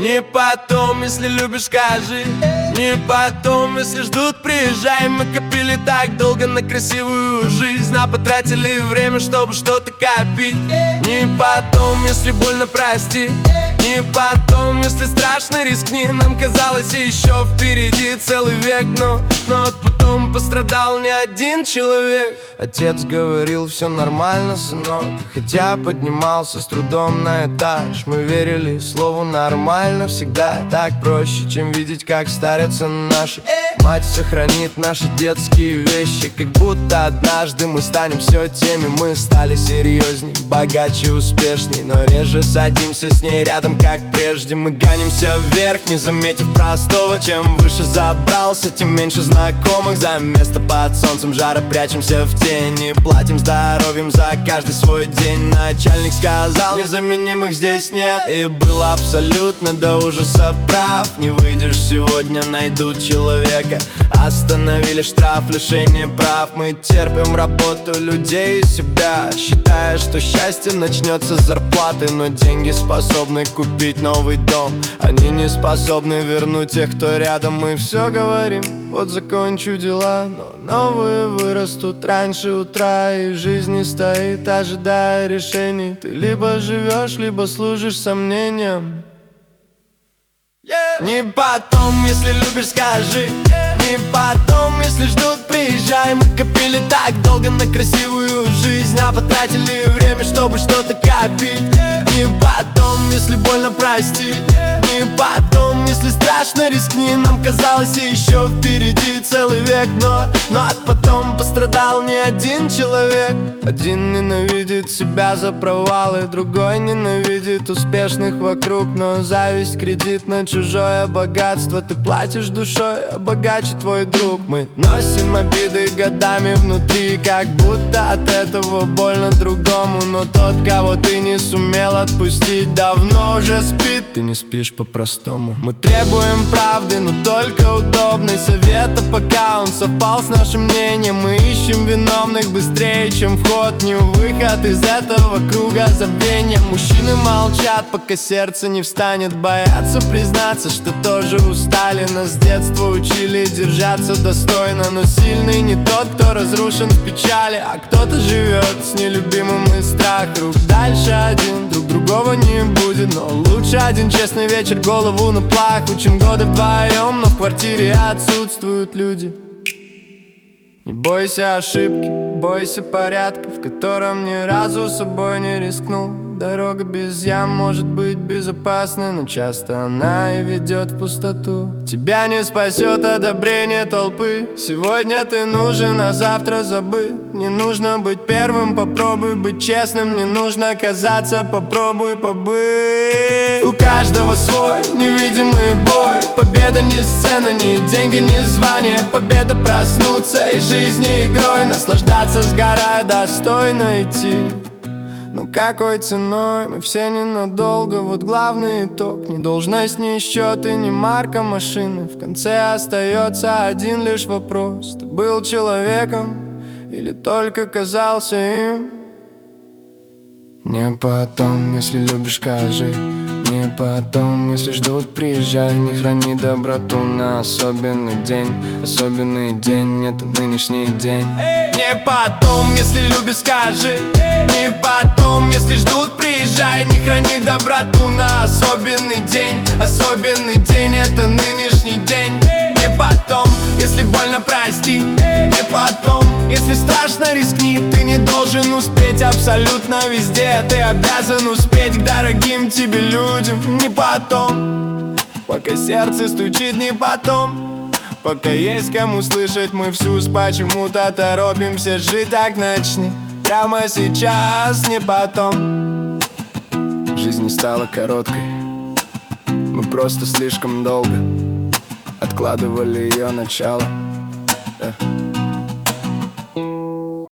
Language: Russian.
Не потом, если любишь, скажи. Не потом, если ждут, приезжай. Мы копили так долго на красивую жизнь, а потратили время, чтобы что-то копить. Не потом, если больно, прости. Не потом, если страшно, рискни. Нам казалось, еще впереди целый век, но вот потом пострадал не один человек. Отец говорил, все нормально, сынок, хотя поднимался с трудом на этаж. Мы верили слову нормально всегда. Так проще, чем видеть, как старятся наши. Мать сохранит наши детские вещи, как будто однажды мы станем все теми. Мы стали серьезней, богаче, успешней, но реже садимся с ней рядом, как прежде. Мы гонимся вверх, не заметив простого. Чем выше забрался, тем меньше знакомых. За место под солнцем жара прячемся в тени. Платим здоровьем за каждый свой день. Начальник сказал, незаменимых здесь нет. И был абсолютно до ужаса прав. Не выйдешь сегодня, найдут человека. Остановили штраф, лишение прав. Мы терпим работу людей и себя, считая, что счастье начнется с зарплаты. Но деньги способны купить новый дом, они не способны вернуть тех, кто рядом. Мы все говорим, вот закончу дела, но новые вырастут раньше утра. И жизнь не стоит, ожидая решений. Ты либо живешь, либо служишь сомнениям. Не потом, если любишь, скажи. Не потом, если ждут, приезжай. Мы копили так долго на красивую жизнь, а потратили время, чтобы что-то копить. Не потом, если больно, прости. Не потом, если страшно, рискни. Нам казалось, еще впереди целый век, но от потом пострадал не один человек. Один ненавидит себя за провалы, другой ненавидит успешных вокруг. Но зависть, кредит на чужое богатство. Ты платишь душой, а богаче твой друг. Мы носим обиды годами внутри, как будто от этого больно другому. Но тот, кого ты не сумел отпустить, давно уже спит. Ты не спишь по-простому. Мы требуем правды, но только удобной совета, пока он совпал с нашим мнением. Мы ищем виновных быстрее, чем вход, не выход из этого круга забвения. Мужчины молчат, пока сердце не встанет. Боятся признаться, что тоже устали. Нас с детства учили держаться достойно, но сильный не тот, кто разрушен в печали, а кто-то живет с нелюбимым и страх. Рук дальше один, друг другого не будет, но лучше один честный вечер, голову на плах. Учим годы вдвоем, но в квартире отсутствуют люди. Не бойся ошибки, бойся порядка, в котором ни разу собой не рискнул. Дорога без ям может быть безопасной, но часто она и ведет в пустоту. Тебя не спасет одобрение толпы. Сегодня ты нужен, а завтра забыть. Не нужно быть первым, попробуй быть честным. Не нужно казаться, попробуй побыть. У каждого свой невидимый бой. Победа не сцена, ни деньги, ни звание. Победа проснуться и жизни игрой наслаждаться, сгорая достойно идти. Но какой ценой? Мы все ненадолго, вот главный итог. Ни должность, ни счеты, ни марка машины. В конце остается один лишь вопрос: ты был человеком или только казался им? Не потом, если любишь, скажи. Не потом, если ждут, приезжай. Не храни доброту на особенный день. Особенный день — это нынешний день. Не потом, если любишь, скажи. Не потом, если ждут, приезжай. Не храни доброту на особенный день. Особенный день — это нынешний день. Не потом, если больно, прости. Не потом, если страшно, рискни. Ты не должен успеть абсолютно везде. Ты обязан успеть к дорогим тебе людям. Не потом, пока сердце стучит, не потом. Пока есть кому слышать, мы всюз почему-то торопимся жить. Так начни прямо сейчас, не потом. Жизнь не стала короткой, мы просто слишком долго откладывали ее начало.